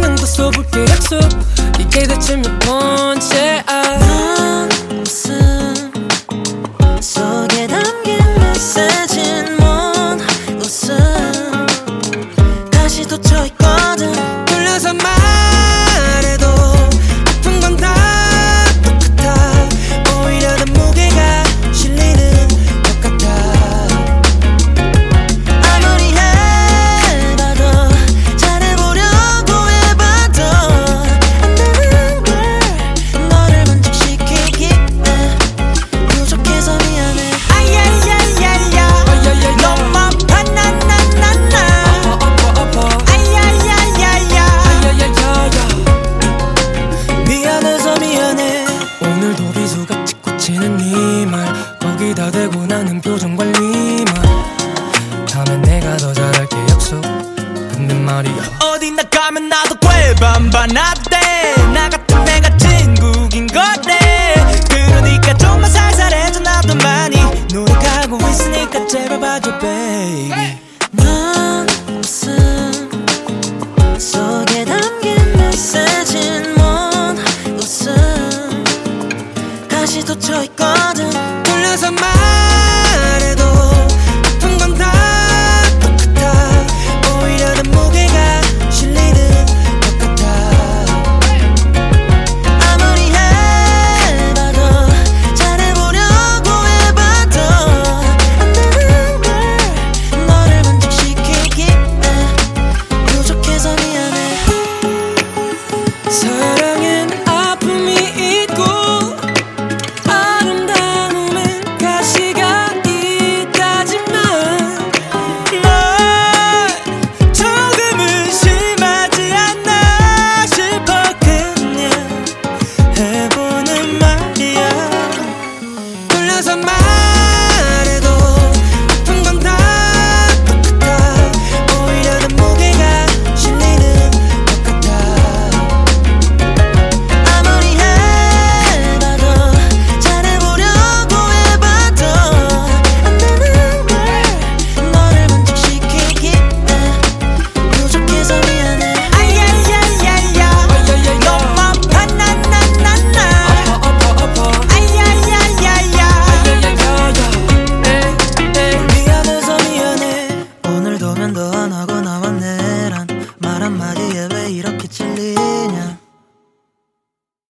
신경 더 써볼게 약속. 이게 대체 몇 번째야. 넌 웃음 속에 담긴 메시지는 뭔 웃음 다시 돋쳐있거든. 돌려서 말해도 아픈 건 다 똑같아. 오히려 더 무게가 실리는 것 같아. 아무리 해봐도 잘해보려고 해봐도 안 되는 걸 너를 만족시키기에 부족해서 미안해. 아야야야야 너만 바나나나나 아야야야야 미안해서 미안해. 오늘도 비수같이 꽂히는 네 말, 거기다 대고 나는 표정 관리만. 다음엔 내가 더 잘할게 약속. 근데 말이야 어디 나가면 나도 꽤 반반하대. 나 같은 내가 진국인 거래. 그러니까 좀만 살살해줘. 나도 많이 노력하고 있으니까 제발 봐줘 baby. 넌 웃음 속에 담긴 메시지는 뭔 웃음 다시 돋쳐있거든. 돌려서 말해도 아픈 건 다 똑같아. 오히려 더 무게가 실리는 것 같아. 아무리 해봐도 잘해보려고 해봐도 안 되는 걸 너를 만족시키기에 부족해서 미안해. 사랑엔 아픔이 있고 아름다움엔 가시가 있다지만 널 조금은 심하지 않나 싶어. 그냥 해보는 말이야. 돌려서 말해도 아픈 건 다 똑같아. 오히려 더 무게가 실리는 것 같아. 아무리 해봐도 잘해보려고 해봐도 안 되는 걸 너를 만족시키기에 부족해서 미안해. 아야야야야 너만 바나나나나 아야야야야 미안해서 미안해. 오늘도 면도 안 하고 나왔네 란 말 한마디에 왜 이렇게 찔리.